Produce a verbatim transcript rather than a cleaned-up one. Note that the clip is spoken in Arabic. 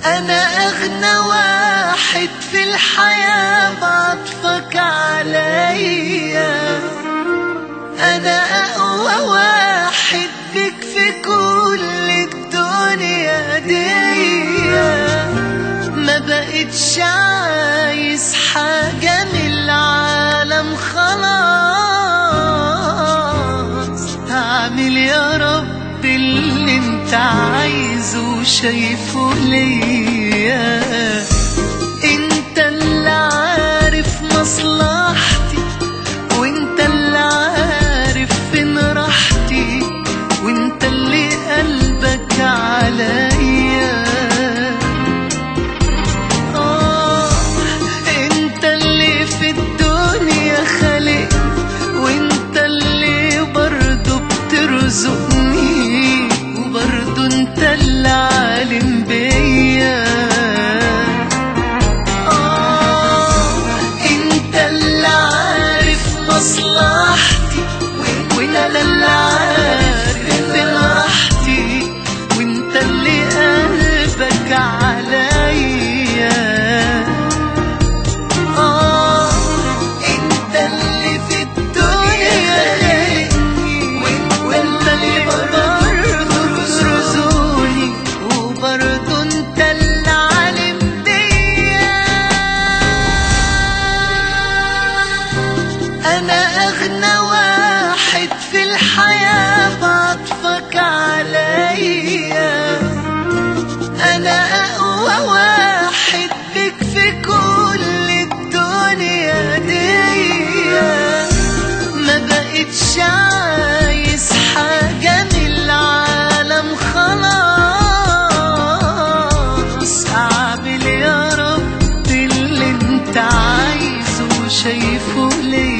أنا أغنى واحد في الحياة بعطفك عليا، أنا أقوى واحد بك في كل الدنيا دي. ما بقتش عايز حاجة من العالم خلاص، هعمل يا رب اللي انت عايزه وشايفه ليا. انت اللي عارف مصلحتي، وانت اللي عارف فين راحتي، وانت اللي قلبك عليا. اه انت اللي في الدنيا خالق، وانت اللي برضو بترزقني، وبرضو انت اللي عالم بيا. اه انت اللي عارف مصلحتي، وانت اللي عارف فين راحتي، وانت اللي قلبك عليا. اه انت اللي في الدنيا خلقني، وانت اللي برضو بترزقني، وبرضو انت اللي عالم بيا. انا اغنى واحد في الحياة بعطفك عليا، أنا أقوى واحد بك في كل الدنيا دي. ما بقتش عايز حاجة من العالم خلاص، أعمل يا رب اللي انت عايزه وشايفه ليا.